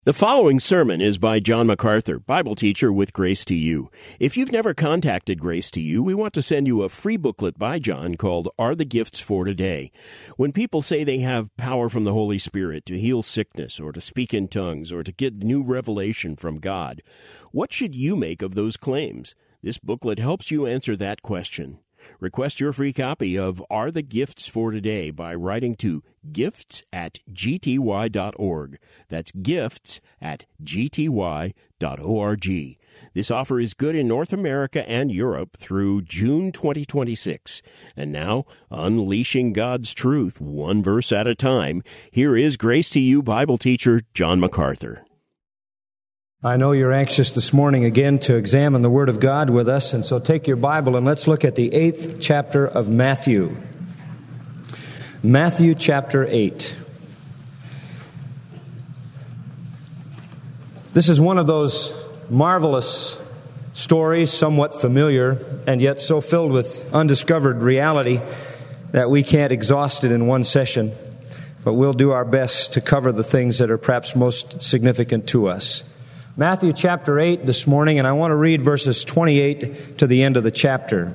The following sermon is by John MacArthur, Bible teacher with Grace to You. If you've never contacted Grace to You, we want to send you a free booklet by John called Are the Gifts for Today? When people say they have power from the Holy Spirit to heal sickness or to speak in tongues or to get new revelation from God, what should you make of those claims? This booklet helps you answer that question. Request your free copy of Are the Gifts for Today by writing to gifts@gty.org. That's gifts@gty.org. This offer is good in North America and Europe through June 2026. And now, unleashing God's truth one verse at a time, here is Grace to You Bible teacher John MacArthur. I know you're anxious this morning again to examine the Word of God with us, and so take your Bible and let's look at the 8th chapter of Matthew. Matthew chapter 8. This is one of those marvelous stories, somewhat familiar, and yet so filled with undiscovered reality that we can't exhaust it in one session, but we'll do our best to cover the things that are perhaps most significant to us. Matthew chapter 8 this morning, and I want to read verses 28 to the end of the chapter.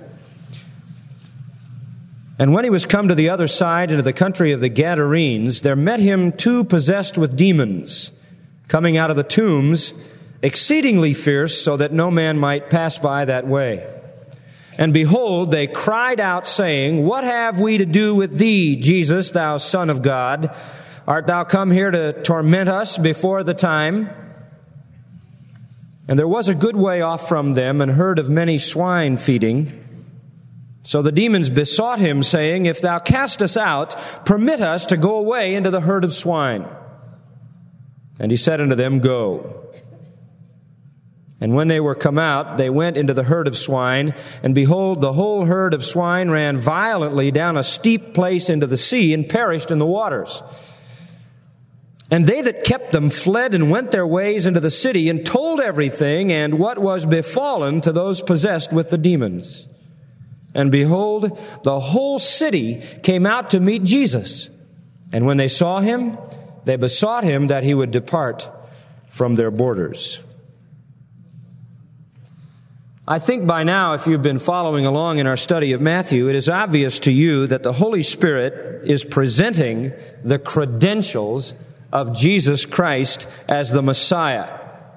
And when he was come to the other side into the country of the Gadarenes, there met him two possessed with demons, coming out of the tombs, exceedingly fierce, so that no man might pass by that way. And behold, they cried out, saying, What have we to do with thee, Jesus, thou Son of God? Art thou come here to torment us before the time? And there was a good way off from them an herd of many swine feeding. So the demons besought him, saying, If thou cast us out, permit us to go away into the herd of swine. And he said unto them, Go. And when they were come out, they went into the herd of swine, and behold, the whole herd of swine ran violently down a steep place into the sea, and perished in the waters. And they that kept them fled and went their ways into the city, and told everything, and what was befallen to those possessed with the demons. And behold, the whole city came out to meet Jesus. And when they saw him, they besought him that he would depart from their borders. I think by now, if you've been following along in our study of Matthew, it is obvious to you that the Holy Spirit is presenting the credentials of Jesus Christ as the Messiah.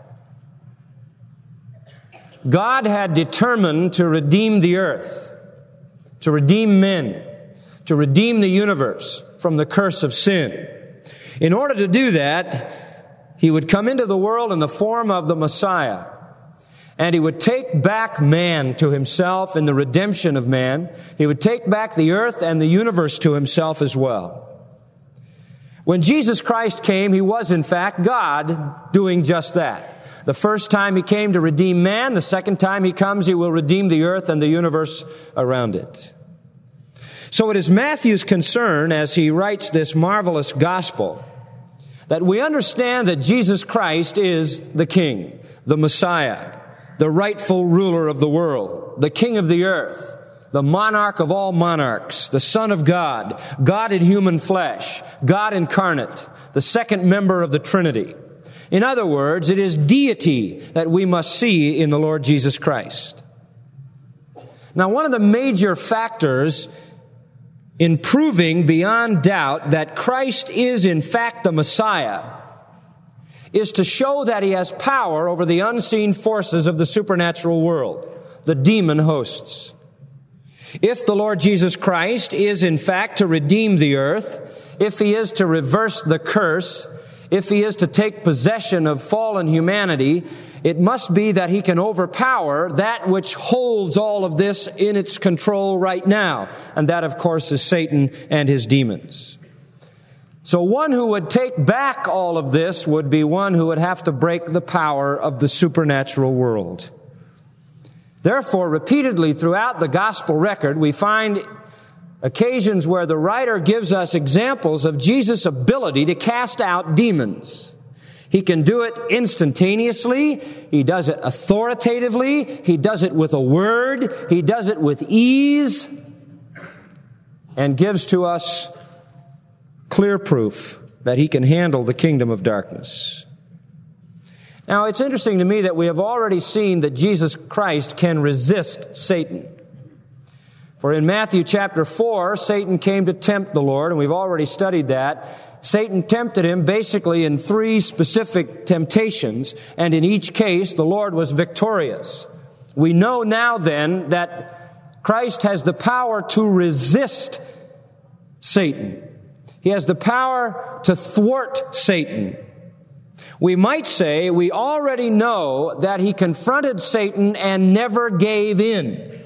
God had determined to redeem the earth, to redeem men, to redeem the universe from the curse of sin. In order to do that, He would come into the world in the form of the Messiah, and He would take back man to Himself in the redemption of man. He would take back the earth and the universe to Himself as well. When Jesus Christ came, He was in fact God doing just that. The first time He came to redeem man, the second time He comes, He will redeem the earth and the universe around it. So it is Matthew's concern as he writes this marvelous gospel that we understand that Jesus Christ is the King, the Messiah, the rightful ruler of the world, the King of the earth, the monarch of all monarchs, the Son of God, God in human flesh, God incarnate, the second member of the Trinity. In other words, it is deity that we must see in the Lord Jesus Christ. Now, one of the major factors in proving beyond doubt that Christ is in fact the Messiah is to show that He has power over the unseen forces of the supernatural world, the demon hosts. If the Lord Jesus Christ is in fact to redeem the earth, if He is to reverse the curse, if He is to take possession of fallen humanity, it must be that He can overpower that which holds all of this in its control right now. And that, of course, is Satan and his demons. So one who would take back all of this would be one who would have to break the power of the supernatural world. Therefore, repeatedly throughout the gospel record, we find occasions where the writer gives us examples of Jesus' ability to cast out demons. He can do it instantaneously. He does it authoritatively. He does it with a word. He does it with ease, and gives to us clear proof that He can handle the kingdom of darkness. Now, it's interesting to me that we have already seen that Jesus Christ can resist Satan. For in Matthew chapter 4, Satan came to tempt the Lord, and we've already studied that. Satan tempted him basically in 3 specific temptations, and in each case, the Lord was victorious. We know now then that Christ has the power to resist Satan. He has the power to thwart Satan. We might say we already know that he confronted Satan and never gave in.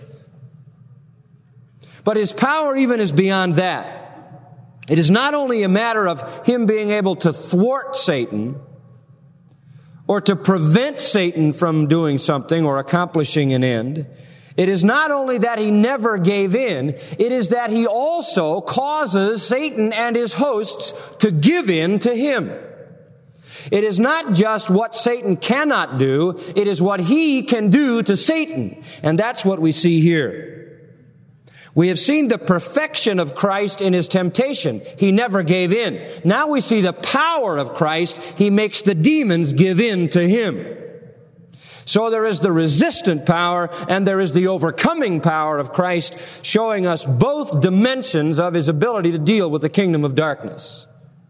But his power even is beyond that. It is not only a matter of him being able to thwart Satan or to prevent Satan from doing something or accomplishing an end. It is not only that he never gave in, it is that he also causes Satan and his hosts to give in to him. It is not just what Satan cannot do, it is what he can do to Satan. And that's what we see here. We have seen the perfection of Christ in his temptation. He never gave in. Now we see the power of Christ. He makes the demons give in to him. So there is the resistant power and there is the overcoming power of Christ, showing us both dimensions of his ability to deal with the kingdom of darkness.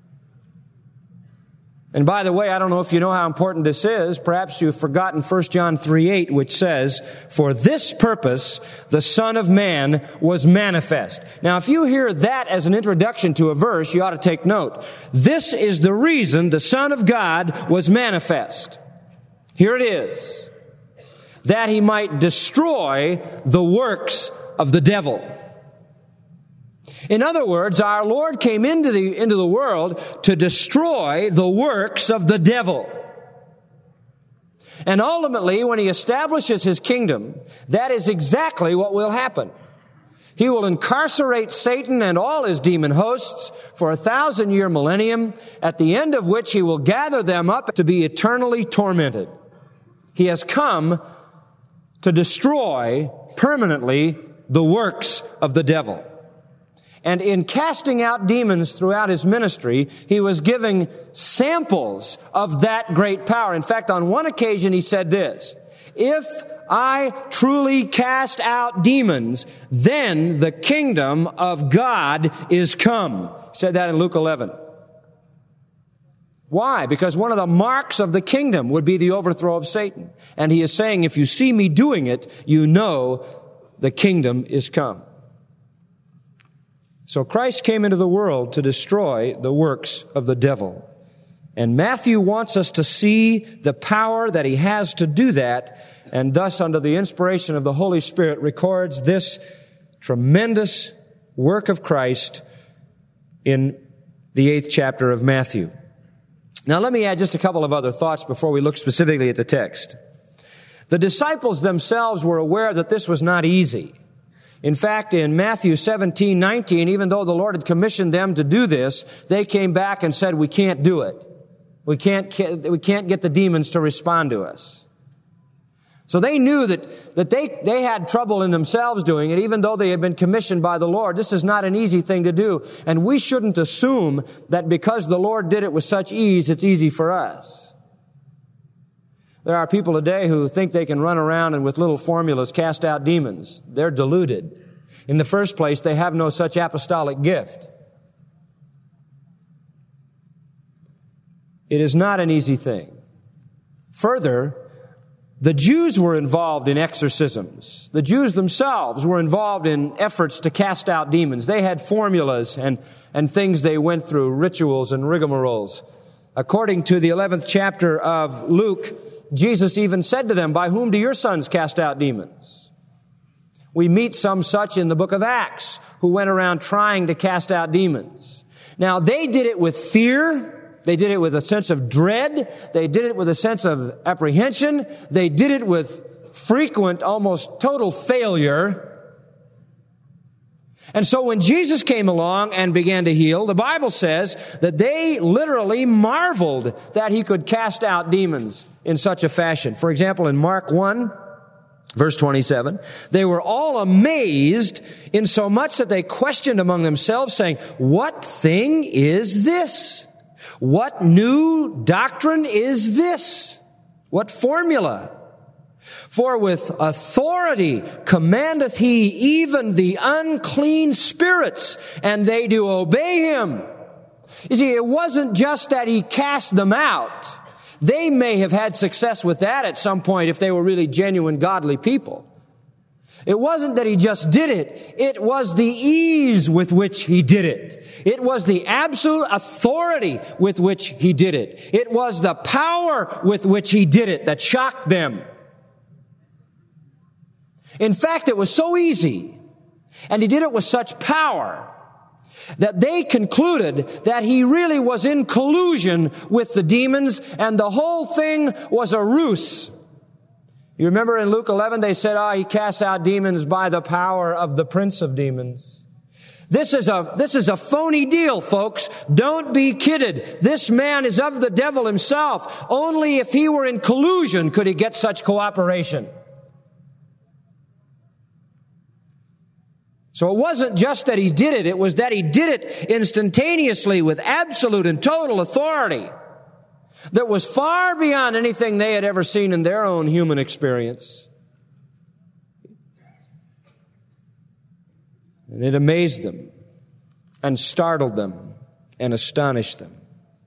And by the way, I don't know if you know how important this is. Perhaps you've forgotten 1 John 3:8, which says, "For this purpose the Son of Man was manifest." Now, if you hear that as an introduction to a verse, you ought to take note. This is the reason the Son of God was manifest. Here it is. That he might destroy the works of the devil. In other words, our Lord came into the world to destroy the works of the devil. And ultimately, when he establishes his kingdom, that is exactly what will happen. He will incarcerate Satan and all his demon hosts for 1,000-year millennium, at the end of which he will gather them up to be eternally tormented. He has come to destroy permanently the works of the devil. And in casting out demons throughout his ministry, he was giving samples of that great power. In fact, on one occasion he said this, "If I truly cast out demons, then the kingdom of God is come." He said that in Luke 11. Why? Because one of the marks of the kingdom would be the overthrow of Satan. And he is saying, if you see me doing it, you know the kingdom is come. So Christ came into the world to destroy the works of the devil. And Matthew wants us to see the power that he has to do that, and thus, under the inspiration of the Holy Spirit, records this tremendous work of Christ in the 8th chapter of Matthew. Now, let me add just a couple of other thoughts before we look specifically at the text. The disciples themselves were aware that this was not easy. In fact, in Matthew 17:19, even though the Lord had commissioned them to do this, they came back and said, "We can't do it. We can't get the demons to respond to us." So they knew that they had trouble in themselves doing it, even though they had been commissioned by the Lord. This is not an easy thing to do. And we shouldn't assume that because the Lord did it with such ease, it's easy for us. There are people today who think they can run around and with little formulas cast out demons. They're deluded. In the first place, they have no such apostolic gift. It is not an easy thing. Further, the Jews were involved in exorcisms. The Jews themselves were involved in efforts to cast out demons. They had formulas and things they went through, rituals and rigmaroles. According to the 11th chapter of Luke, Jesus even said to them, "By whom do your sons cast out demons?" We meet some such in the book of Acts who went around trying to cast out demons. Now, they did it with fear. They did it with a sense of dread. They did it with a sense of apprehension. They did it with frequent, almost total failure. And so when Jesus came along and began to heal, the Bible says that they literally marveled that he could cast out demons in such a fashion. For example, in Mark 1, verse 27, they were all amazed in so much that they questioned among themselves, saying, "What thing is this? What new doctrine is this? What formula? For with authority commandeth he even the unclean spirits, and they do obey him. You see, it wasn't just that he cast them out. They may have had success with that at some point if they were really genuine godly people. It wasn't that he just did it. It was the ease with which he did it. It was the absolute authority with which he did it. It was the power with which he did it that shocked them. In fact, it was so easy, and he did it with such power, that they concluded that he really was in collusion with the demons, and the whole thing was a ruse. You remember in Luke 11, they said, he casts out demons by the power of the prince of demons. This is a phony deal, folks. Don't be kidded. This man is of the devil himself. Only if he were in collusion could he get such cooperation. So it wasn't just that he did it, it was that he did it instantaneously with absolute and total authority that was far beyond anything they had ever seen in their own human experience. And it amazed them and startled them and astonished them.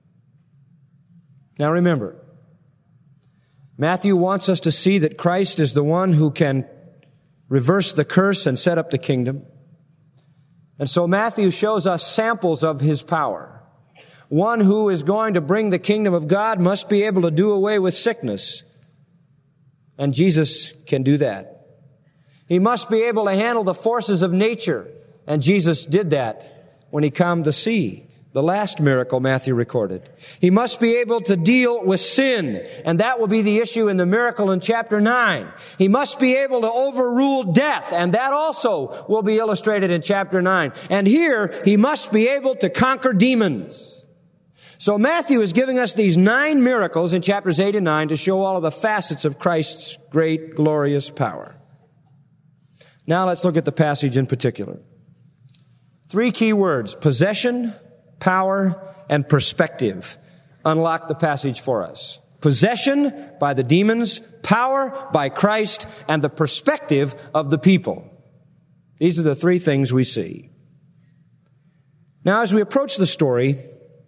Now remember, Matthew wants us to see that Christ is the one who can reverse the curse and set up the kingdom. And so Matthew shows us samples of his power. One who is going to bring the kingdom of God must be able to do away with sickness. And Jesus can do that. He must be able to handle the forces of nature. And Jesus did that when he calmed the sea, the last miracle Matthew recorded. He must be able to deal with sin, and that will be the issue in the miracle in chapter 9. He must be able to overrule death, and that also will be illustrated in chapter 9. And here, he must be able to conquer demons. So Matthew is giving us these 9 miracles in chapters 8 and 9 to show all of the facets of Christ's great, glorious power. Now let's look at the passage in particular. 3 key words: possession, power, and perspective unlock the passage for us. Possession by the demons, power by Christ, and the perspective of the people. These are the 3 things we see. Now, as we approach the story,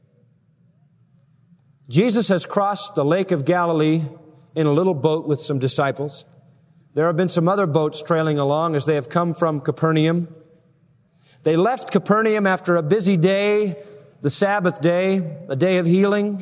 Jesus has crossed the Lake of Galilee in a little boat with some disciples. There have been some other boats trailing along as they have come from Capernaum. They left Capernaum after a busy day, the Sabbath day, a day of healing.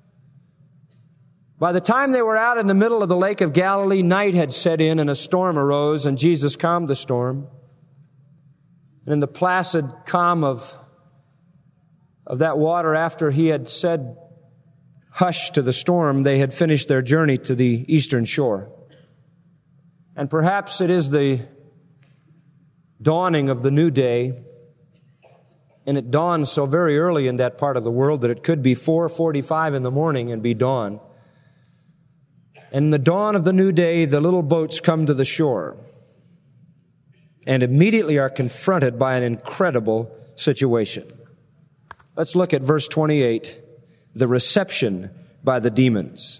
By the time they were out in the middle of the Lake of Galilee, night had set in and a storm arose, and Jesus calmed the storm. And in the placid calm of that water, after he had said hush to the storm, they had finished their journey to the eastern shore. And perhaps it is the dawning of the new day. And it dawns so very early in that part of the world that it could be 4:45 in the morning and be dawn. And in the dawn of the new day, the little boats come to the shore and immediately are confronted by an incredible situation. Let's look at verse 28, the reception by the demons.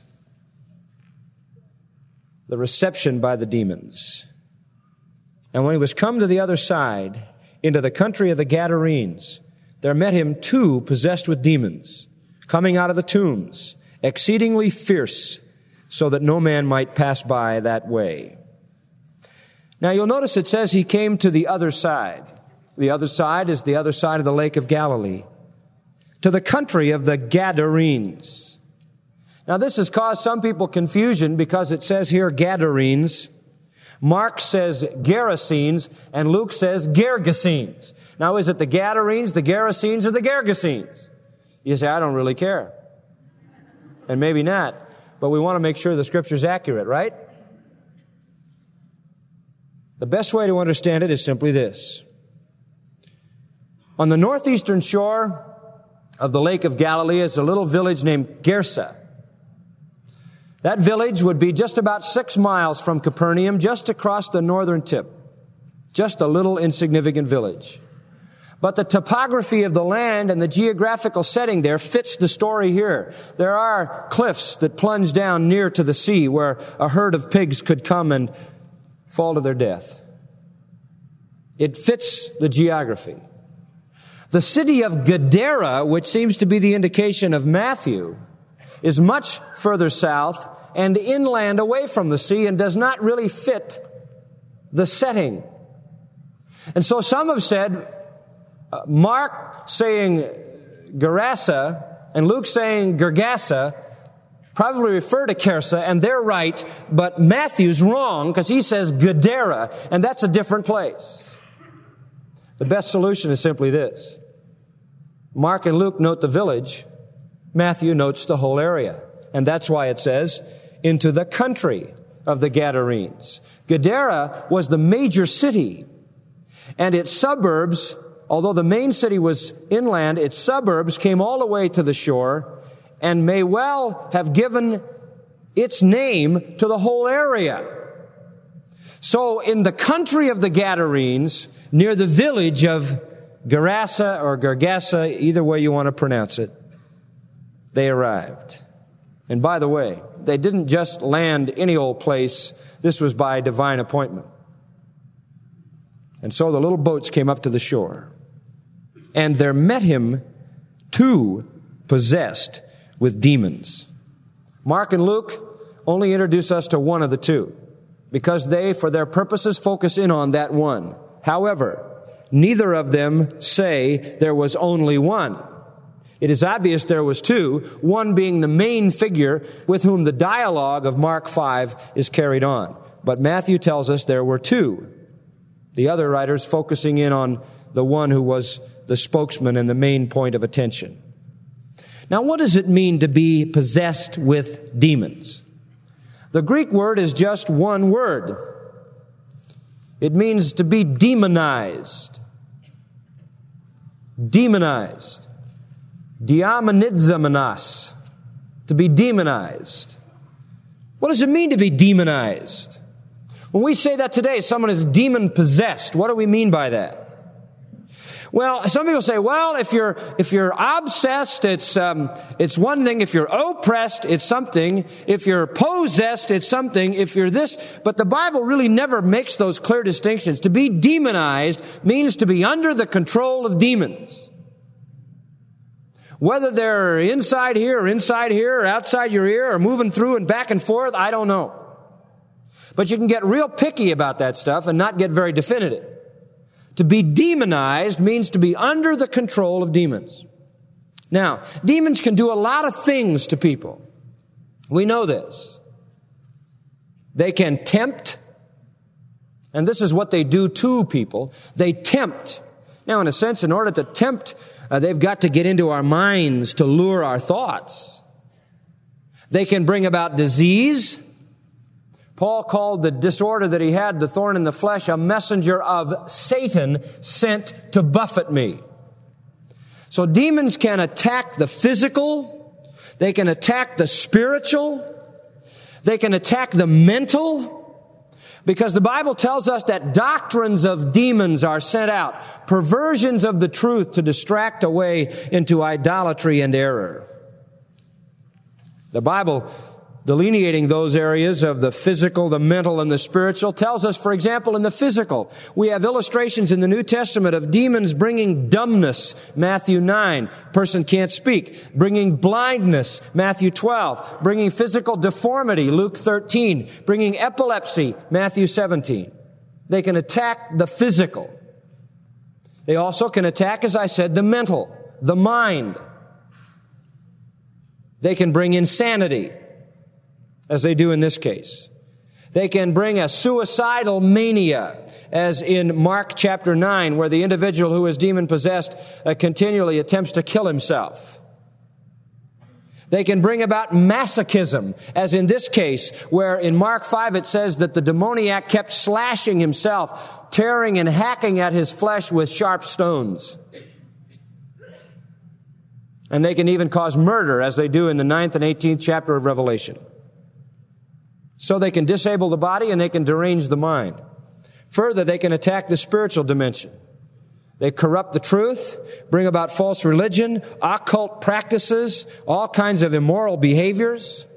The reception by the demons. And when he was come to the other side, into the country of the Gadarenes, there met him 2 possessed with demons, coming out of the tombs, exceedingly fierce, so that no man might pass by that way. Now you'll notice it says he came to the other side. The other side is the other side of the Lake of Galilee, to the country of the Gadarenes. Now this has caused some people confusion because it says here Gadarenes. Mark says Gerasenes, and Luke says Gergesenes. Now, is it the Gadarenes, the Gerasenes, or the Gergesenes? You say, I don't really care. And maybe not, but we want to make sure the Scripture's accurate, right? The best way to understand it is simply this. On the northeastern shore of the Lake of Galilee is a little village named Gersa. That village would be just about 6 miles from Capernaum, just across the northern tip. Just a little insignificant village. But the topography of the land and the geographical setting there fits the story here. There are cliffs that plunge down near to the sea where a herd of pigs could come and fall to their death. It fits the geography. The city of Gadara, which seems to be the indication of Matthew, is much further south and inland away from the sea and does not really fit the setting. And so some have said, Mark saying Gerasa and Luke saying Gergasa probably refer to Chersa, and they're right, but Matthew's wrong because he says Gadara, and that's a different place. The best solution is simply this. Mark and Luke note the village, Matthew notes the whole area, and that's why it says, into the country of the Gadarenes. Gadara was the major city, and its suburbs, although the main city was inland, its suburbs came all the way to the shore and may well have given its name to the whole area. So in the country of the Gadarenes, near the village of Gerasa or Gergasa, either way you want to pronounce it, they arrived. And by the way, they didn't just land any old place. This was by divine appointment. And so the little boats came up to the shore. And there met him 2 possessed with demons. Mark and Luke only introduce us to one of the 2, because they, for their purposes, focus in on that one. However, neither of them say there was only one. It is obvious there was 2, one being the main figure with whom the dialogue of Mark 5 is carried on. But Matthew tells us there were 2. The other writers focusing in on the one who was the spokesman and the main point of attention. Now, what does it mean to be possessed with demons? The Greek word is just one word. It means to be demonized. Demonized. Diamonizamenos. To be demonized. What does it mean to be demonized? When we say that today, someone is demon-possessed, what do we mean by that? Well, some people say, well, if you're obsessed, it's one thing. If you're oppressed, it's something. If you're possessed, it's something. If you're this, but the Bible really never makes those clear distinctions. To be demonized means to be under the control of demons. Whether they're inside here or outside your ear or moving through and back and forth, I don't know. But you can get real picky about that stuff and not get very definitive. To be demonized means to be under the control of demons. Now, demons can do a lot of things to people. We know this. They can tempt, and this is what they do to people. They tempt. Now, in a sense, in order to tempt, they've got to get into our minds to lure our thoughts. They can bring about disease. Paul called the disorder that he had, the thorn in the flesh, a messenger of Satan sent to buffet me. So demons can attack the physical. They can attack the spiritual. They can attack the mental. Because the Bible tells us that doctrines of demons are sent out, perversions of the truth to distract away into idolatry and error. The Bible, delineating those areas of the physical, the mental, and the spiritual, tells us, for example, in the physical, we have illustrations in the New Testament of demons bringing dumbness, Matthew 9, person can't speak, bringing blindness, Matthew 12, bringing physical deformity, Luke 13, bringing epilepsy, Matthew 17. They can attack the physical. They also can attack, as I said, the mental, the mind. They can bring insanity, as they do in this case. They can bring a suicidal mania, as in Mark chapter 9, where the individual who is demon-possessed continually attempts to kill himself. They can bring about masochism, as in this case, where in Mark 5 it says that the demoniac kept slashing himself, tearing and hacking at his flesh with sharp stones. And they can even cause murder, as they do in the 9th and 18th chapter of Revelation. So they can disable the body and they can derange the mind. Further, they can attack the spiritual dimension. They corrupt the truth, bring about false religion, occult practices, all kinds of immoral behaviors.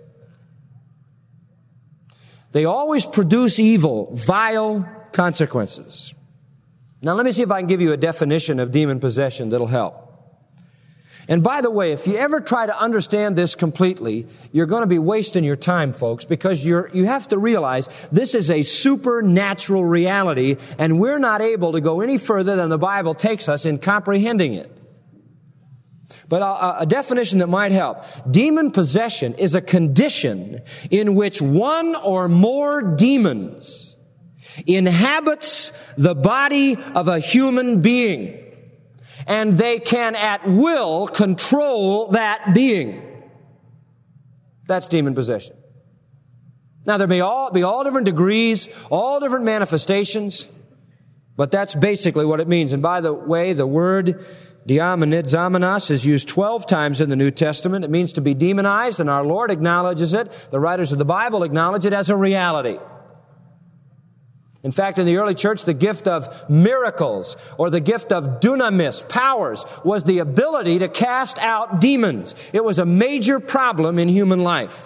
They always produce evil, vile consequences. Now let me see if I can give you a definition of demon possession that'll help. And by the way, if you ever try to understand this completely, you're going to be wasting your time, folks, because you have to realize this is a supernatural reality, and we're not able to go any further than the Bible takes us in comprehending it. But a definition that might help. Demon possession is a condition in which one or more demons inhabits the body of a human being, and they can at will control that being. That's demon possession. Now there may be all different degrees, all different manifestations, but that's basically what it means. And by the way, the word diamonizomenos is used 12 times in the New Testament. It means to be demonized, and our Lord acknowledges it. The writers of the Bible acknowledge it as a reality. In fact, in the early church, the gift of miracles or the gift of dunamis, powers, was the ability to cast out demons. It was a major problem in human life.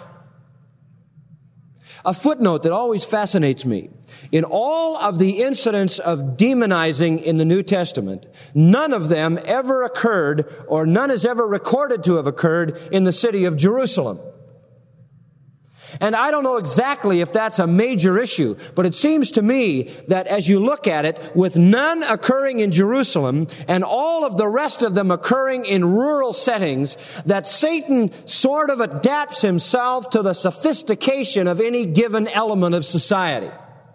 A footnote that always fascinates me. In all of the incidents of demonizing in the New Testament, none of them ever occurred, or none is ever recorded to have occurred in the city of Jerusalem. And I don't know exactly if that's a major issue, but it seems to me that as you look at it, with none occurring in Jerusalem and all of the rest of them occurring in rural settings, that Satan sort of adapts himself to the sophistication of any given element of society.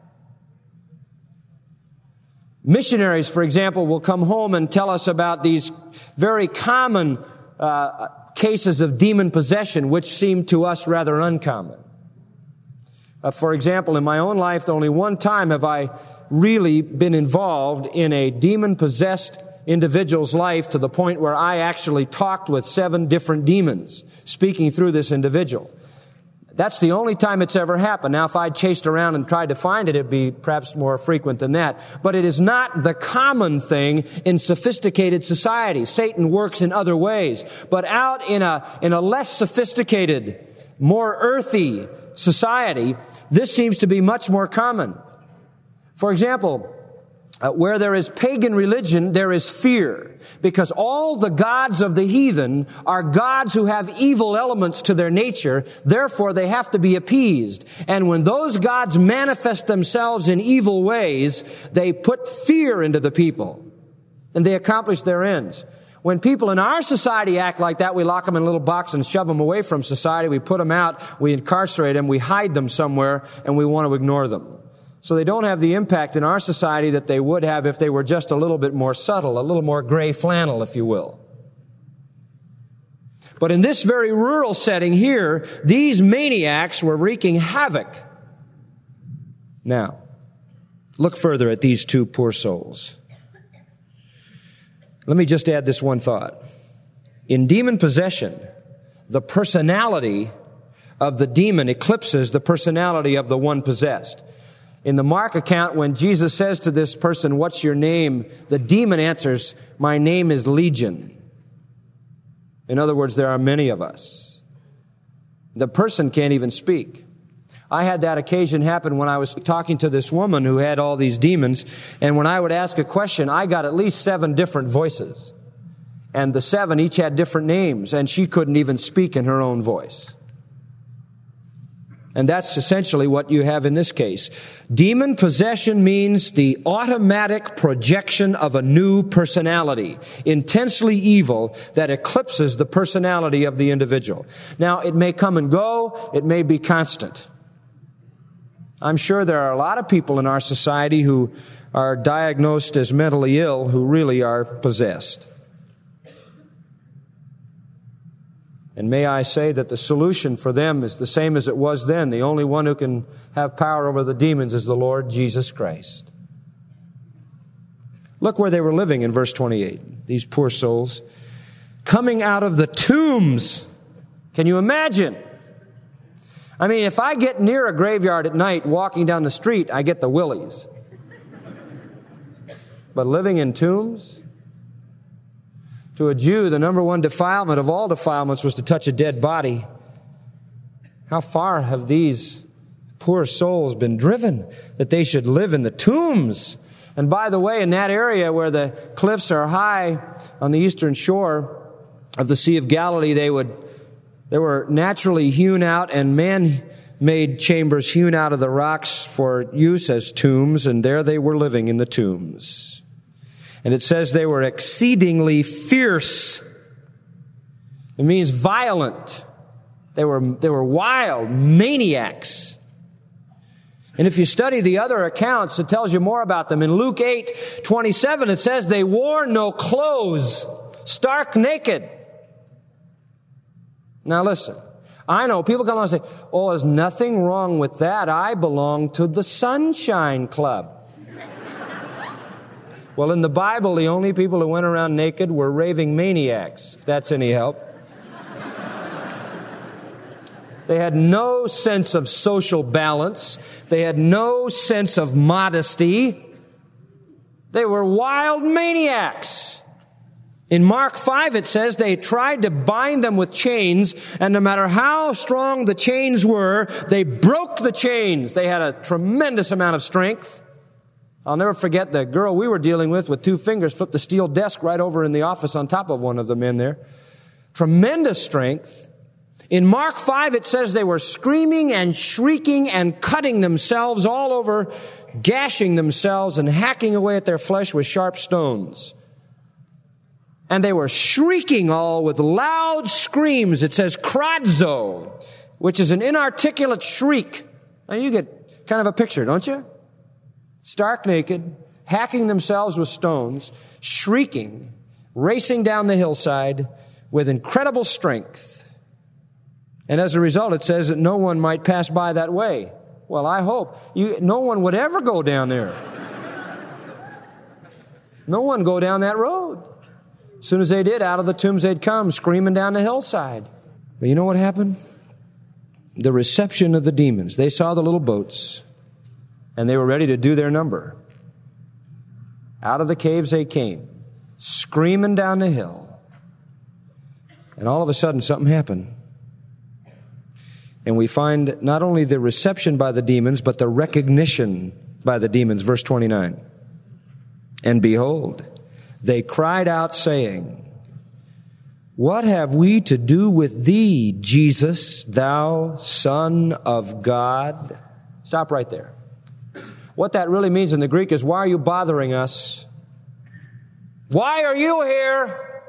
Missionaries, for example, will come home and tell us about these very common cases of demon possession, which seem to us rather uncommon. For example, in my own life, only one time have I really been involved in a demon-possessed individual's life to the point where I actually talked with 7 different demons speaking through this individual. That's the only time it's ever happened. Now, if I'd chased around and tried to find it, it'd be perhaps more frequent than that. But it is not the common thing in sophisticated society. Satan works in other ways. But out in a less sophisticated, more earthy society, this seems to be much more common. For example, where there is pagan religion, there is fear, because all the gods of the heathen are gods who have evil elements to their nature. Therefore, they have to be appeased. And when those gods manifest themselves in evil ways, they put fear into the people, and they accomplish their ends. When people in our society act like that, we lock them in a little box and shove them away from society. We put them out, we incarcerate them, we hide them somewhere, and we want to ignore them. So they don't have the impact in our society that they would have if they were just a little bit more subtle, a little more gray flannel, if you will. But in this very rural setting here, these maniacs were wreaking havoc. Now, look further at these 2 poor souls. Let me just add this one thought. In demon possession, the personality of the demon eclipses the personality of the one possessed. In the Mark account, when Jesus says to this person, "What's your name?" the demon answers, "My name is Legion." In other words, there are many of us. The person can't even speak. I had that occasion happen when I was talking to this woman who had all these demons, and when I would ask a question, I got at least 7 different voices. And the 7 each had different names, and she couldn't even speak in her own voice. And that's essentially what you have in this case. Demon possession means the automatic projection of a new personality, intensely evil, that eclipses the personality of the individual. Now, it may come and go, it may be constant. I'm sure there are a lot of people in our society who are diagnosed as mentally ill who really are possessed. And may I say that the solution for them is the same as it was then. The only one who can have power over the demons is the Lord Jesus Christ. Look where they were living in verse 28. These poor souls coming out of the tombs. Can you imagine? I mean, if I get near a graveyard at night walking down the street, I get the willies. But living in tombs? To a Jew, the number one defilement of all defilements was to touch a dead body. How far have these poor souls been driven that they should live in the tombs? And by the way, in that area where the cliffs are high on the eastern shore of the Sea of Galilee, they were naturally hewn out, and man-made chambers hewn out of the rocks for use as tombs, and there they were living in the tombs. And it says they were exceedingly fierce. It means violent. They were wild, maniacs. And if you study the other accounts, it tells you more about them. In Luke 8:27, it says they wore no clothes, stark naked. Now listen, I know people come along and say, oh, there's nothing wrong with that. I belong to the Sunshine Club. Well, in the Bible, the only people who went around naked were raving maniacs, if that's any help. They had no sense of social balance. They had no sense of modesty. They were wild maniacs. In Mark 5, it says they tried to bind them with chains, and no matter how strong the chains were, they broke the chains. They had a tremendous amount of strength. I'll never forget the girl we were dealing with 2 fingers, flipped the steel desk right over in the office on top of one of the men there. Tremendous strength. In Mark 5, it says they were screaming and shrieking and cutting themselves all over, gashing themselves and hacking away at their flesh with sharp stones. And they were shrieking all with loud screams. It says kradzo, which is an inarticulate shriek. Now you get kind of a picture, don't you? Stark naked, hacking themselves with stones, shrieking, racing down the hillside with incredible strength. And as a result, it says that no one might pass by that way. Well, I hope no one would ever go down there. No one go down that road. As soon as they did, out of the tombs they'd come, screaming down the hillside. But you know what happened? The reception of the demons. They saw the little boats, and they were ready to do their number. Out of the caves they came, screaming down the hill. And all of a sudden, something happened. And we find not only the reception by the demons, but the recognition by the demons. Verse 29. And behold, they cried out, saying, what have we to do with thee, Jesus, thou Son of God? Stop right there. What that really means in the Greek is, why are you bothering us? Why are you here?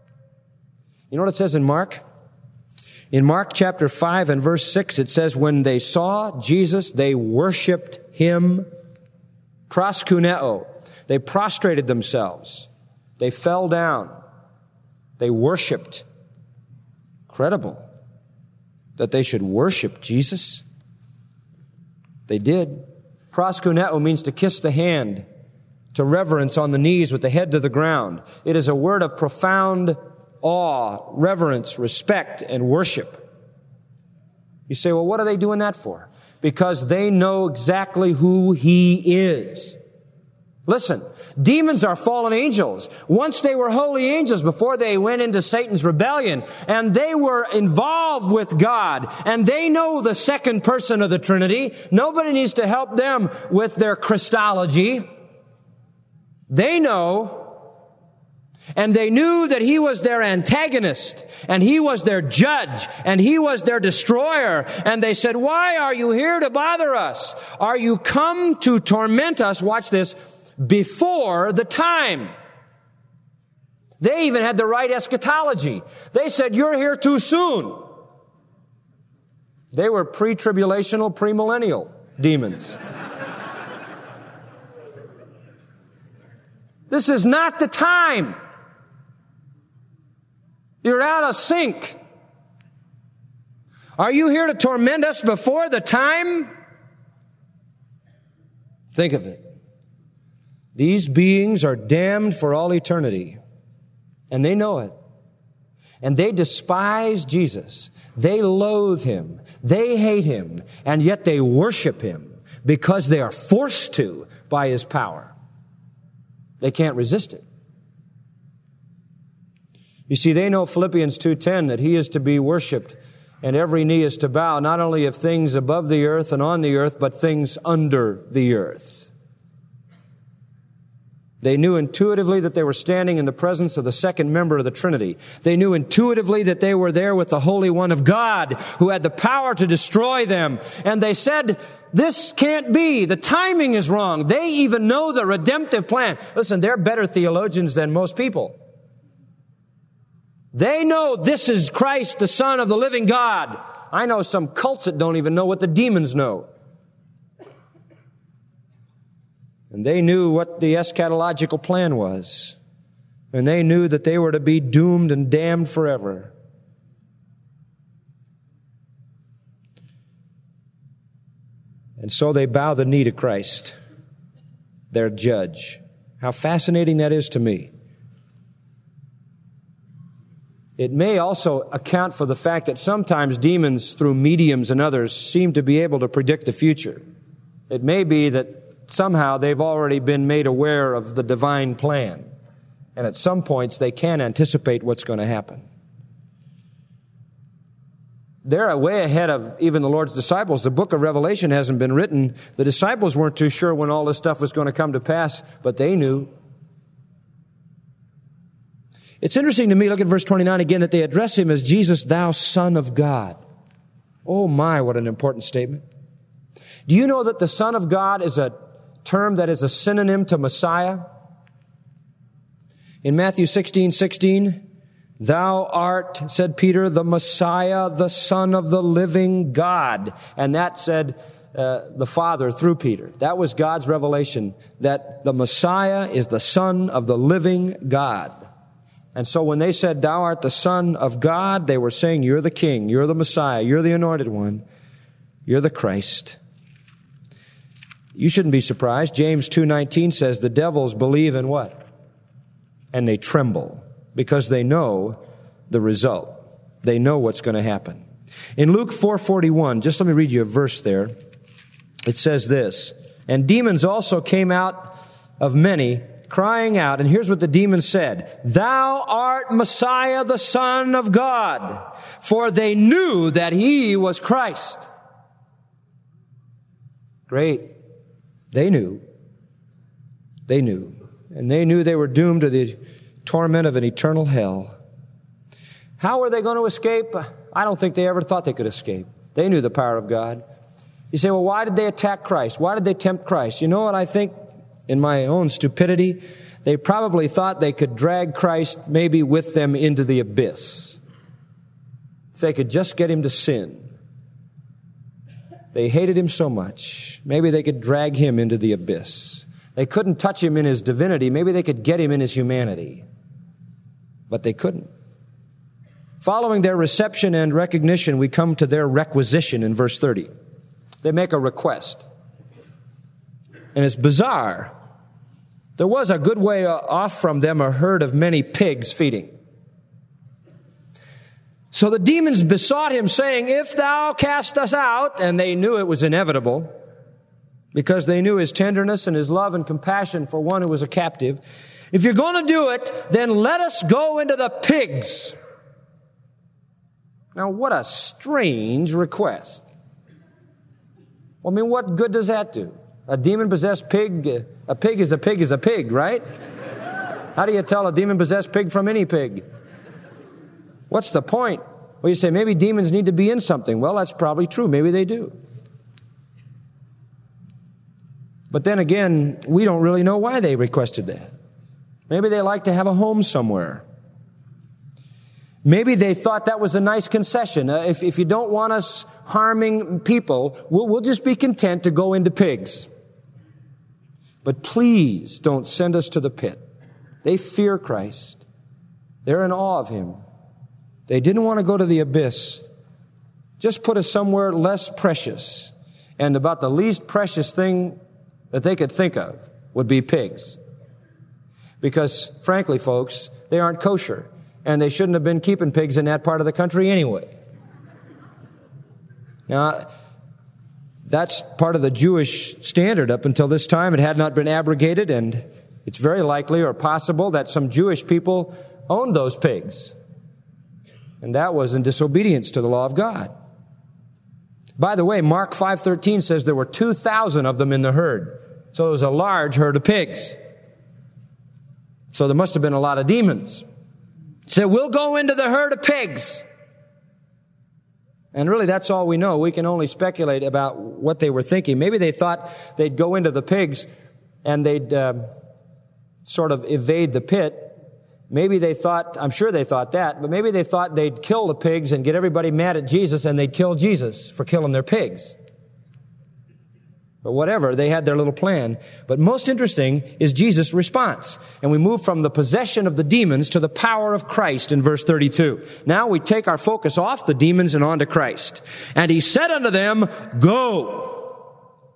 You know what it says in Mark? In Mark chapter 5 and verse 6, it says, when they saw Jesus, they worshiped him. Proskuneo. They prostrated themselves. They fell down. They worshiped. Incredible that they should worship Jesus. They did. Proskuneo means to kiss the hand, to reverence on the knees with the head to the ground. It is a word of profound awe, reverence, respect, and worship. You say, well, what are they doing that for? Because they know exactly who he is. Listen, demons are fallen angels. Once they were holy angels before they went into Satan's rebellion, and they were involved with God, and they know the second person of the Trinity. Nobody needs to help them with their Christology. They know. And they knew that he was their antagonist, and he was their judge, and he was their destroyer. And they said, why are you here to bother us? Are you come to torment us? Watch this. Before the time. They even had the right eschatology. They said, you're here too soon. They were pre-tribulational, premillennial demons. This is not the time. You're out of sync. Are you here to torment us before the time? Think of it. These beings are damned for all eternity, and they know it. And they despise Jesus. They loathe him. They hate him. And yet they worship him because they are forced to by his power. They can't resist it. You see, they know Philippians 2:10, that He is to be worshiped and every knee is to bow, not only of things above the earth and on the earth, but things under the earth. They knew intuitively that they were standing in the presence of the second member of the Trinity. They knew intuitively that they were there with the Holy One of God, who had the power to destroy them. And they said, this can't be. The timing is wrong. They even know the redemptive plan. Listen, they're better theologians than most people. They know this is Christ, the Son of the living God. I know some cults that don't even know what the demons know. And they knew what the eschatological plan was. And they knew that they were to be doomed and damned forever. And so they bow the knee to Christ, their judge. How fascinating that is to me. It may also account for the fact that sometimes demons, through mediums and others, seem to be able to predict the future. It may be that somehow they've already been made aware of the divine plan. And at some points they can anticipate what's going to happen. They're way ahead of even the Lord's disciples. The book of Revelation hasn't been written. The disciples weren't too sure when all this stuff was going to come to pass, but they knew. It's interesting to me, look at verse 29 again, that they address Him as Jesus, thou Son of God. Oh my, what an important statement. Do you know that the Son of God is a term that is a synonym to Messiah? In Matthew 16:16, thou art, said Peter, the Messiah, the Son of the living God. And that said the Father through Peter. That was God's revelation, that the Messiah is the Son of the living God. And so when they said, thou art the Son of God, they were saying, you're the King, you're the Messiah, you're the Anointed One, you're the Christ. You shouldn't be surprised. James 2:19 says the devils believe in what? And they tremble because they know the result. They know what's going to happen. In Luke 4:41, just let me read you a verse there. It says this, and demons also came out of many, crying out, and here's what the demons said, thou art Messiah, the Son of God, for they knew that He was Christ. Great. They knew. They knew. And they knew they were doomed to the torment of an eternal hell. How were they going to escape? I don't think they ever thought they could escape. They knew the power of God. You say, well, why did they attack Christ? Why did they tempt Christ? You know what I think, in my own stupidity? They probably thought they could drag Christ maybe with them into the abyss. If they could just get Him to sin. They hated Him so much. Maybe they could drag Him into the abyss. They couldn't touch Him in His divinity. Maybe they could get Him in His humanity. But they couldn't. Following their reception and recognition, we come to their requisition in verse 30. They make a request. And it's bizarre. There was a good way off from them a herd of many pigs feeding. So the demons besought Him, saying, if thou cast us out, and they knew it was inevitable, because they knew His tenderness and His love and compassion for one who was a captive, if you're going to do it, then let us go into the pigs. Now, what a strange request. Well, I mean, what good does that do? A demon-possessed pig, a pig is a pig is a pig, right? How do you tell a demon-possessed pig from any pig? What's the point? Well, you say, maybe demons need to be in something. Well, that's probably true. Maybe they do. But then again, we don't really know why they requested that. Maybe they like to have a home somewhere. Maybe they thought that was a nice concession. If you don't want us harming people, we'll just be content to go into pigs. But please don't send us to the pit. They fear Christ. They're in awe of Him. They didn't want to go to the abyss. Just put us somewhere less precious. And about the least precious thing that they could think of would be pigs. Because, frankly, folks, they aren't kosher. And they shouldn't have been keeping pigs in that part of the country anyway. Now, that's part of the Jewish standard up until this time. It had not been abrogated, and it's very likely or possible that some Jewish people owned those pigs. And that was in disobedience to the law of God. By the way, Mark 5:13 says there were 2,000 of them in the herd. So it was a large herd of pigs. So there must have been a lot of demons. Said, we'll go into the herd of pigs. And really, that's all we know. We can only speculate about what they were thinking. Maybe they thought they'd go into the pigs and they'd sort of evade the pit. Maybe they thought, I'm sure they thought that, but maybe they thought they'd kill the pigs and get everybody mad at Jesus and they'd kill Jesus for killing their pigs. But whatever, they had their little plan. But most interesting is Jesus' response. And we move from the possession of the demons to the power of Christ in verse 32. Now we take our focus off the demons and onto Christ. And he said unto them, go.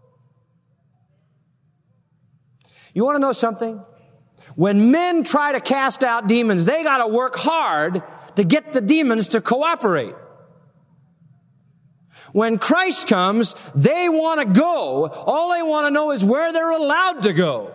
You want to know something? When men try to cast out demons, they got to work hard to get the demons to cooperate. When Christ comes, they want to go. All they want to know is where they're allowed to go.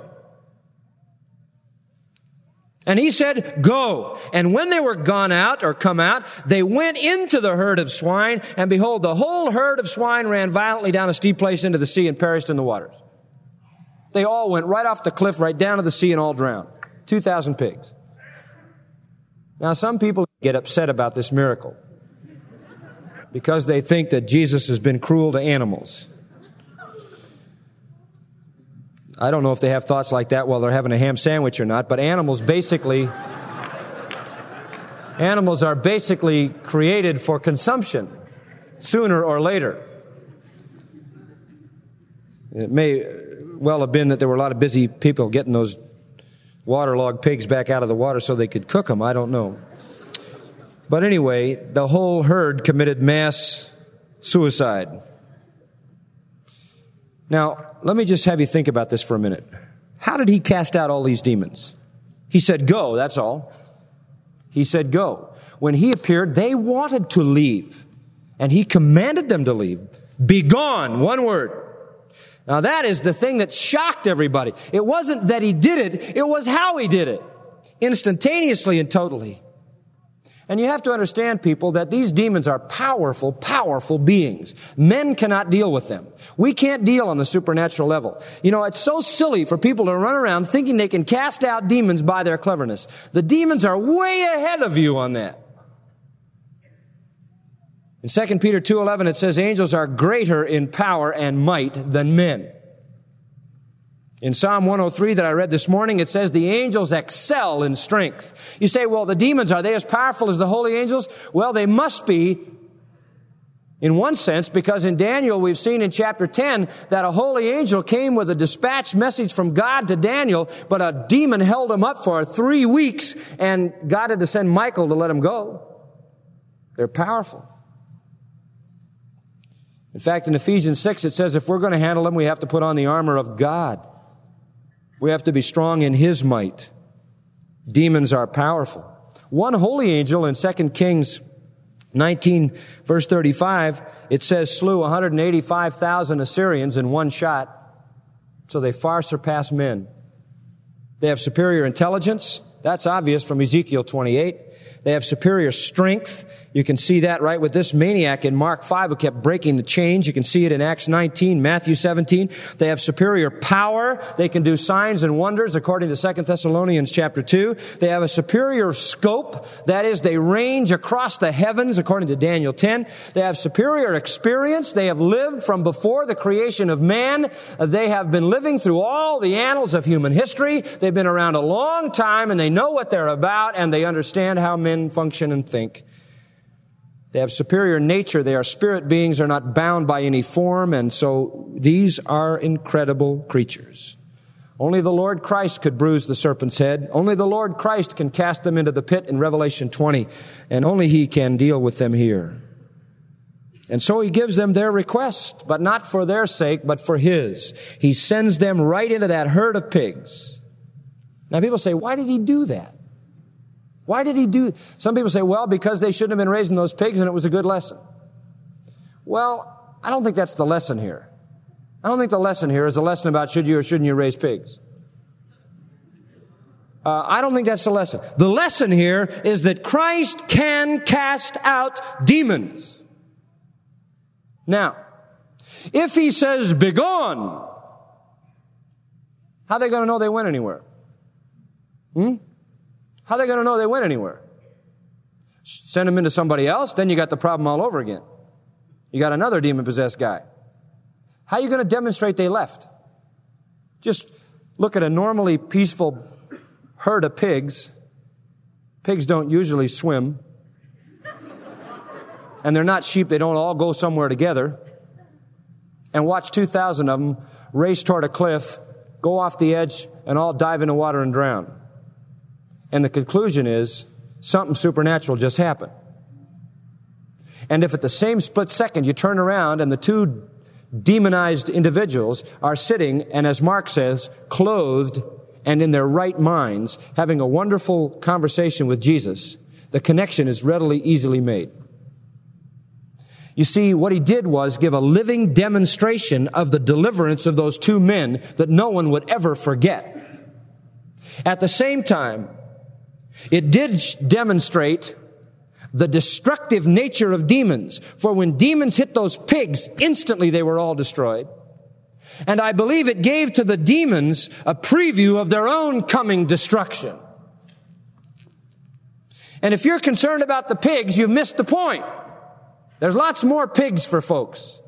And he said, go. And when they were gone out or come out, they went into the herd of swine, and behold, the whole herd of swine ran violently down a steep place into the sea and perished in the waters. They all went right off the cliff, right down to the sea, and all drowned. 2,000 pigs. Now, some people get upset about this miracle because they think that Jesus has been cruel to animals. I don't know if they have thoughts like that while they're having a ham sandwich or not, but animals are basically created for consumption sooner or later. It may well have been that there were a lot of busy people getting those waterlogged pigs back out of the water so they could cook them. I don't know. But anyway, the whole herd committed mass suicide. Now, let me just have you think about this for a minute. How did he cast out all these demons? He said, go, that's all. He said, go. When he appeared, they wanted to leave. And he commanded them to leave. Be gone, one word. Now that is the thing that shocked everybody. It wasn't that he did it, it was how he did it. Instantaneously and totally. And you have to understand, people, that these demons are powerful, powerful beings. Men cannot deal with them. We can't deal on the supernatural level. You know, it's so silly for people to run around thinking they can cast out demons by their cleverness. The demons are way ahead of you on that. In 2 Peter 2:11, it says, angels are greater in power and might than men. In Psalm 103 that I read this morning, it says the angels excel in strength. You say, well, the demons, are they as powerful as the holy angels? Well, they must be in one sense, because in Daniel we've seen in chapter 10 that a holy angel came with a dispatched message from God to Daniel, but a demon held him up for 3 weeks, and God had to send Michael to let him go. They're powerful. In fact, in Ephesians 6, it says if we're going to handle them, we have to put on the armor of God. We have to be strong in His might. Demons are powerful. One holy angel in 2 Kings 19, verse 35, it says slew 185,000 Assyrians in one shot. So they far surpass men. They have superior intelligence. That's obvious from Ezekiel 28. They have superior strength. You can see that right with this maniac in Mark 5 who kept breaking the chains. You can see it in Acts 19, Matthew 17. They have superior power. They can do signs and wonders according to 2 Thessalonians chapter 2. They have a superior scope. That is, they range across the heavens according to Daniel 10. They have superior experience. They have lived from before the creation of man. They have been living through all the annals of human history. They've been around a long time and they know what they're about and they understand how men function and think. They have superior nature. They are spirit beings. They're not bound by any form. And so these are incredible creatures. Only the Lord Christ could bruise the serpent's head. Only the Lord Christ can cast them into the pit in Revelation 20. And only He can deal with them here. And so He gives them their request, but not for their sake, but for His. He sends them right into that herd of pigs. Now people say, why did He do that? Why did He do? Some people say, well, because they shouldn't have been raising those pigs and it was a good lesson. Well, I don't think that's the lesson here. I don't think the lesson here is a lesson about should you or shouldn't you raise pigs. I don't think that's the lesson. The lesson here is that Christ can cast out demons. Now, if he says, "Begone," how are they going to know they went anywhere? How are they going to know they went anywhere? Send them into somebody else, then you got the problem all over again. You got another demon-possessed guy. How are you going to demonstrate they left? Just look at a normally peaceful herd of pigs. Pigs don't usually swim. And they're not sheep. They don't all go somewhere together. And watch 2,000 of them race toward a cliff, go off the edge, and all dive in the water and drown. And the conclusion is something supernatural just happened. And if at the same split second you turn around and the two demonized individuals are sitting, and as Mark says, clothed and in their right minds, having a wonderful conversation with Jesus, the connection is readily, easily made. You see, what he did was give a living demonstration of the deliverance of those two men that no one would ever forget. At the same time, it did demonstrate the destructive nature of demons. For when demons hit those pigs, instantly they were all destroyed. And I believe it gave to the demons a preview of their own coming destruction. And if you're concerned about the pigs, you've missed the point. There's lots more pigs for folks.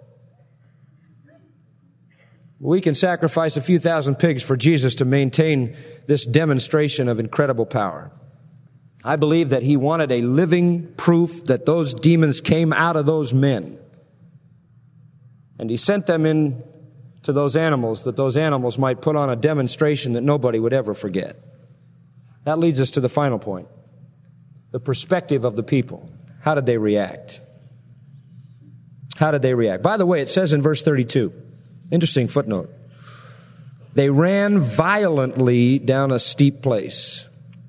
We can sacrifice a few thousand pigs for Jesus to maintain this demonstration of incredible power. I believe that he wanted a living proof that those demons came out of those men. And he sent them in to those animals, that those animals might put on a demonstration that nobody would ever forget. That leads us to the final point. The perspective of the people. How did they react? How did they react? By the way, it says in verse 32, interesting footnote, they ran violently down a steep place.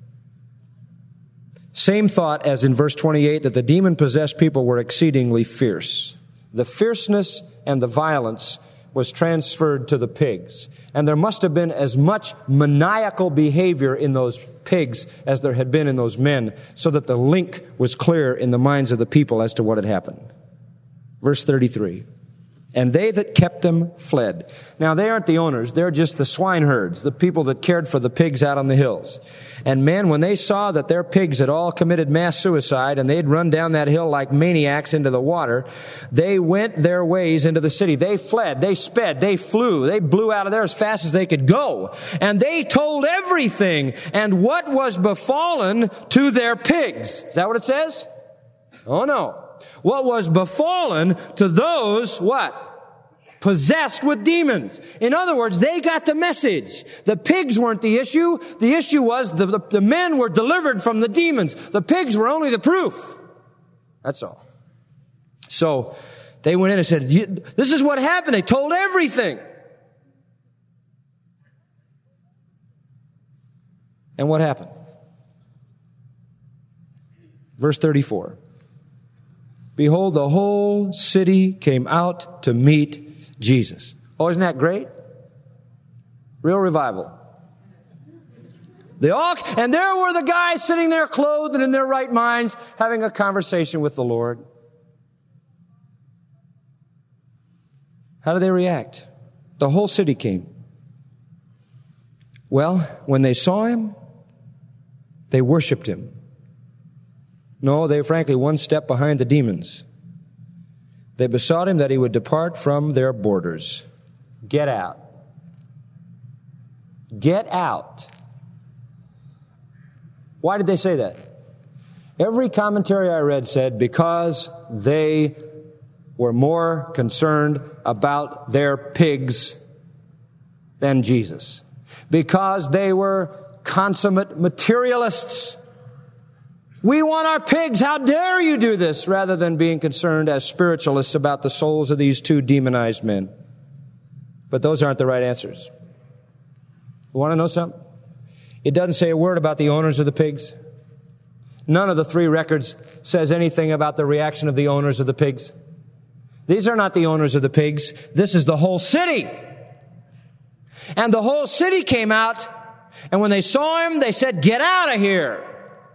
Same thought as in verse 28, that the demon-possessed people were exceedingly fierce. The fierceness and the violence was transferred to the pigs. And there must have been as much maniacal behavior in those pigs as there had been in those men, so that the link was clear in the minds of the people as to what had happened. Verse 33. And they that kept them fled. Now, they aren't the owners. They're just the swineherds, the people that cared for the pigs out on the hills. And men, when they saw that their pigs had all committed mass suicide and they'd run down that hill like maniacs into the water, they went their ways into the city. They fled, they sped, they flew, they blew out of there as fast as they could go. And they told everything and what was befallen to their pigs. Is that what it says? Oh, no. What was befallen to those, what? Possessed with demons. In other words, they got the message. The pigs weren't the issue. The issue was the men were delivered from the demons. The pigs were only the proof. That's all. So they went in and said, this is what happened. They told everything. And what happened? Verse 34. Behold, the whole city came out to meet Jesus. Oh, isn't that great? Real revival. And there were the guys sitting there clothed and in their right minds, having a conversation with the Lord. How did they react? The whole city came. Well, when they saw him, they worshiped him. No, they were frankly one step behind the demons. They besought him that he would depart from their borders. Get out. Get out. Why did they say that? Every commentary I read said because they were more concerned about their pigs than Jesus. Because they were consummate materialists. We want our pigs. How dare you do this? Rather than being concerned as spiritualists about the souls of these two demonized men. But those aren't the right answers. You want to know something? It doesn't say a word about the owners of the pigs. None of the three records says anything about the reaction of the owners of the pigs. These are not the owners of the pigs. This is the whole city. And the whole city came out And when they saw him, they said, "Get out of here."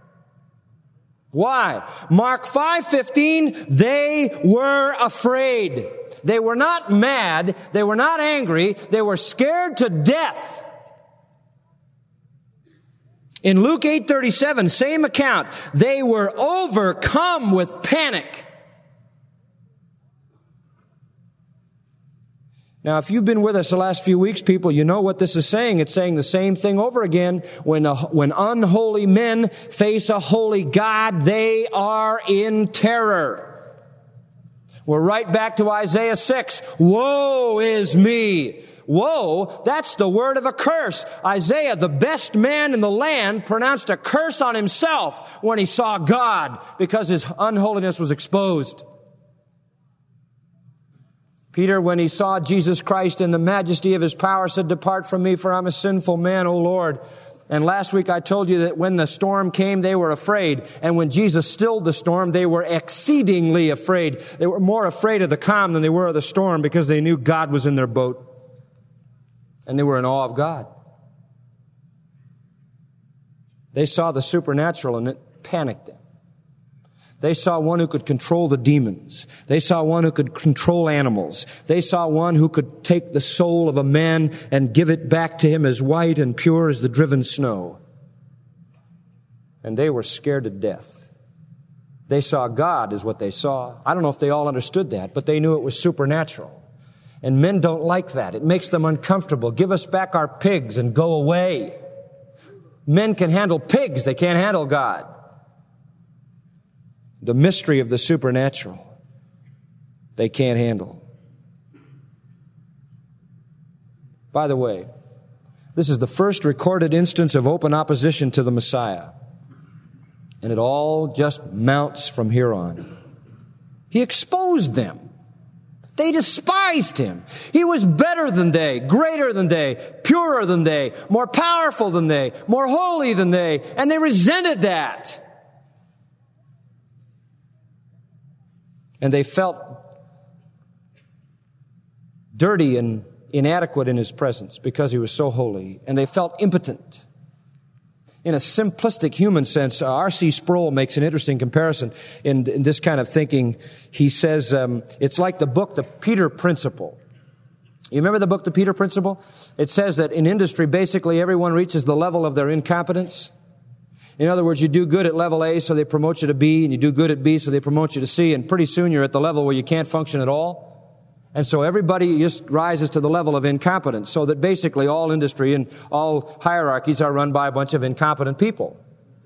Why? Mark 5:15, they were afraid. They were not mad. They were not angry. They were scared to death. In Luke 8:37, same account, they were overcome with panic. Now, if you've been with us the last few weeks, people, you know what this is saying. It's saying the same thing over again. When unholy men face a holy God, they are in terror. We're right back to Isaiah 6. Woe is me. Woe, that's the word of a curse. Isaiah, the best man in the land, pronounced a curse on himself when he saw God because his unholiness was exposed. Peter, when he saw Jesus Christ in the majesty of his power, said, "Depart from me, for I'm a sinful man, O Lord." And last week I told you that when the storm came, they were afraid. And when Jesus stilled the storm, they were exceedingly afraid. They were more afraid of the calm than they were of the storm because they knew God was in their boat. And they were in awe of God. They saw the supernatural and it panicked them. They saw one who could control the demons. They saw one who could control animals. They saw one who could take the soul of a man and give it back to him as white and pure as the driven snow. And they were scared to death. They saw God is what they saw. I don't know if they all understood that, but they knew it was supernatural. And men don't like that. It makes them uncomfortable. Give us back our pigs and go away. Men can handle pigs. They can't handle God. The mystery of the supernatural, they can't handle. By the way, this is the first recorded instance of open opposition to the Messiah. And it all just mounts from here on. He exposed them. They despised him. He was better than they, greater than they, purer than they, more powerful than they, more holy than they, and they resented that. And they felt dirty and inadequate in his presence because he was so holy. And they felt impotent. In a simplistic human sense, R.C. Sproul makes an interesting comparison in this kind of thinking. He says it's like the book, The Peter Principle. You remember the book, The Peter Principle? It says that in industry, basically everyone reaches the level of their incompetence. In other words, you do good at level A, so they promote you to B, and you do good at B, so they promote you to C, and pretty soon you're at the level where you can't function at all. And so everybody just rises to the level of incompetence, so that basically all industry and all hierarchies are run by a bunch of incompetent people.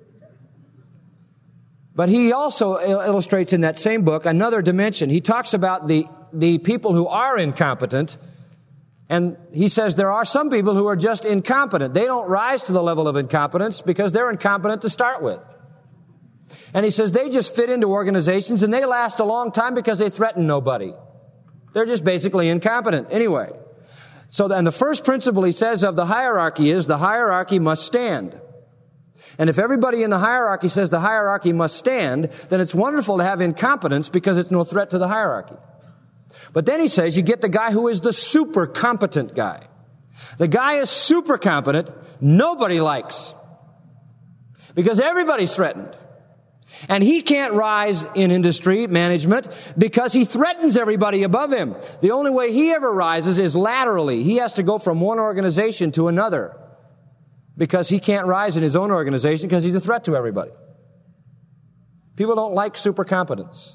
But he also illustrates in that same book another dimension. He talks about the people who are incompetent. And he says there are some people who are just incompetent. They don't rise to the level of incompetence because they're incompetent to start with. And he says they just fit into organizations and they last a long time because they threaten nobody. They're just basically incompetent anyway. So then the first principle he says of the hierarchy is the hierarchy must stand. And if everybody in the hierarchy says the hierarchy must stand, then it's wonderful to have incompetence because it's no threat to the hierarchy. But then he says you get the guy who is the super competent guy. The guy is super competent, nobody likes. Because everybody's threatened. And he can't rise in industry management because he threatens everybody above him. The only way he ever rises is laterally. He has to go from one organization to another because he can't rise in his own organization because he's a threat to everybody. People don't like super competence.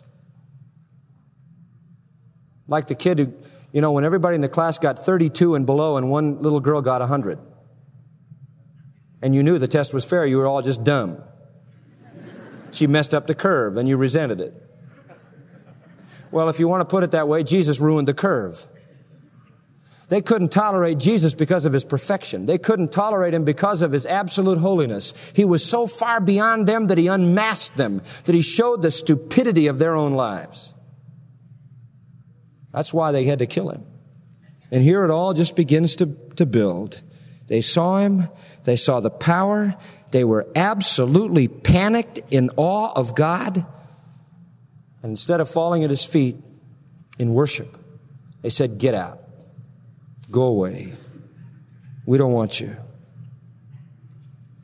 Like the kid who, when everybody in the class got 32 and below and one little girl got 100. And you knew the test was fair, you were all just dumb. She messed up the curve and you resented it. Well, if you want to put it that way, Jesus ruined the curve. They couldn't tolerate Jesus because of his perfection. They couldn't tolerate him because of his absolute holiness. He was so far beyond them that he unmasked them, that he showed the stupidity of their own lives. That's why they had to kill him. And here it all just begins to build. They saw him. They saw the power. They were absolutely panicked in awe of God. And instead of falling at his feet in worship, they said, "Get out. Go away. We don't want you."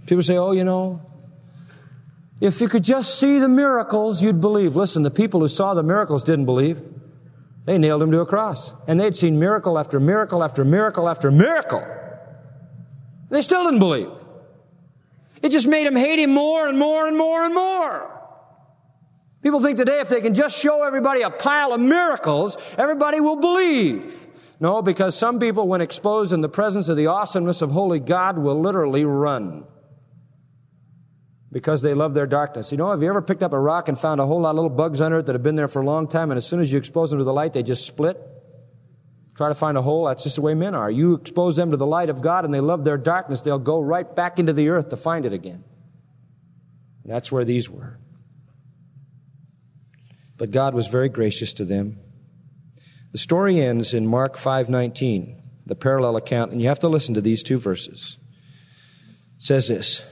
People say, if you could just see the miracles, you'd believe. Listen, the people who saw the miracles didn't believe. They nailed him to a cross. And they'd seen miracle after miracle after miracle after miracle. They still didn't believe. It just made them hate him more and more and more and more. People think today if they can just show everybody a pile of miracles, everybody will believe. No, because some people, when exposed in the presence of the awesomeness of holy God, will literally run. Because they love their darkness. Have you ever picked up a rock and found a whole lot of little bugs under it that have been there for a long time, and as soon as you expose them to the light, they just split? Try to find a hole. That's just the way men are. You expose them to the light of God and they love their darkness, they'll go right back into the earth to find it again. And that's where these were. But God was very gracious to them. The story ends in Mark 5:19, the parallel account, and you have to listen to these two verses. It says this: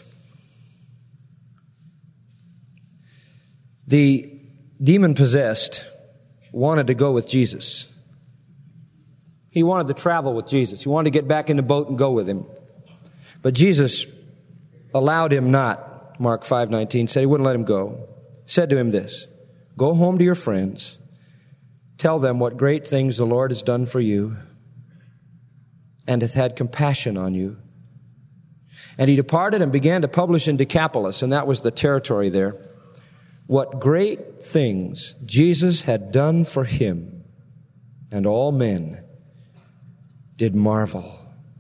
the demon-possessed wanted to go with Jesus. He wanted to travel with Jesus. He wanted to get back in the boat and go with him. But Jesus allowed him not. Mark 5:19 said he wouldn't let him go. Said to him this: go home to your friends. Tell them what great things the Lord has done for you and hath had compassion on you. And he departed and began to publish in Decapolis, and that was the territory there, what great things Jesus had done for him, and all men did marvel.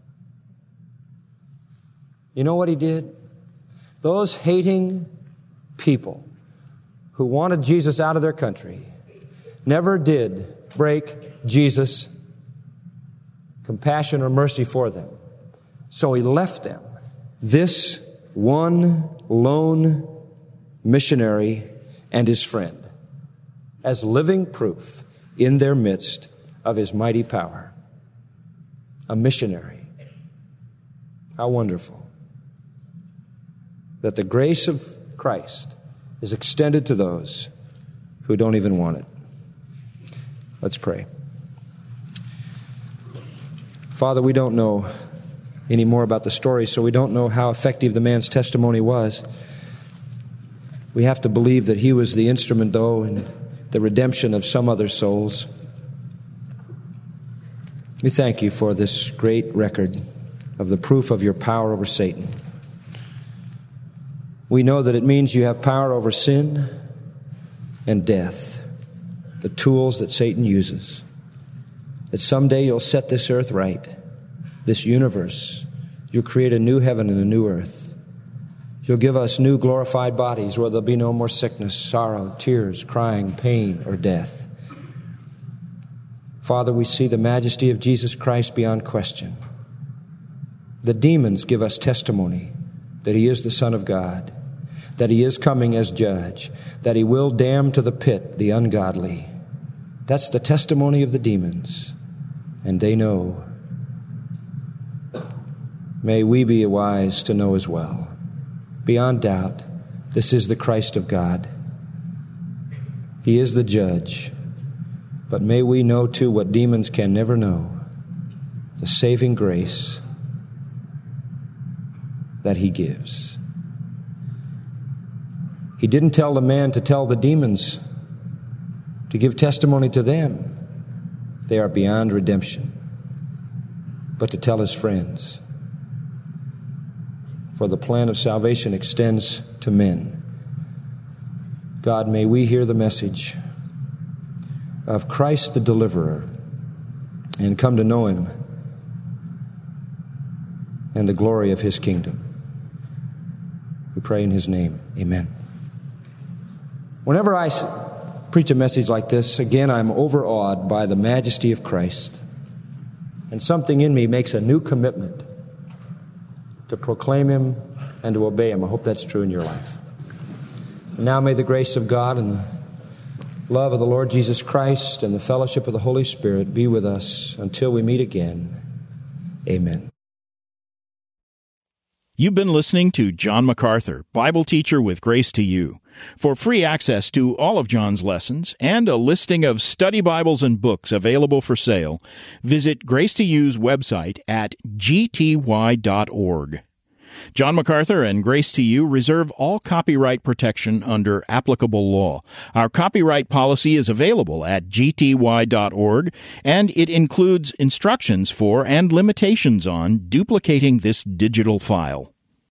You know what he did? Those hating people who wanted Jesus out of their country never did break Jesus' compassion or mercy for them. So he left them, this one lone missionary and his friend, as living proof in their midst of his mighty power. A missionary. How wonderful that the grace of Christ is extended to those who don't even want it. Let's pray. Father, we don't know any more about the story, so we don't know how effective the man's testimony was. We have to believe that he was the instrument, though, in the redemption of some other souls. We thank you for this great record of the proof of your power over Satan. We know that it means you have power over sin and death, the tools that Satan uses. That someday you'll set this earth right, this universe. You'll create a new heaven and a new earth. You'll give us new glorified bodies where there'll be no more sickness, sorrow, tears, crying, pain, or death. Father, we see the majesty of Jesus Christ beyond question. The demons give us testimony that he is the Son of God, that he is coming as judge, that he will damn to the pit the ungodly. That's the testimony of the demons, and they know. May we be wise to know as well. Beyond doubt, this is the Christ of God. He is the judge. But may we know, too, what demons can never know, the saving grace that he gives. He didn't tell the man to tell the demons, to give testimony to them. They are beyond redemption. But to tell his friends. For the plan of salvation extends to men. God, may we hear the message of Christ the deliverer and come to know him and the glory of his kingdom. We pray in his name. Amen. Whenever I preach a message like this, again, I'm overawed by the majesty of Christ. And something in me makes a new commitment to proclaim him and to obey him. I hope that's true in your life. And now may the grace of God and the love of the Lord Jesus Christ and the fellowship of the Holy Spirit be with us until we meet again. Amen. You've been listening to John MacArthur, Bible teacher with Grace to You. For free access to all of John's lessons and a listing of study Bibles and books available for sale, visit Grace to You's website at gty.org. John MacArthur and Grace to You reserve all copyright protection under applicable law. Our copyright policy is available at gty.org, and it includes instructions for and limitations on duplicating this digital file.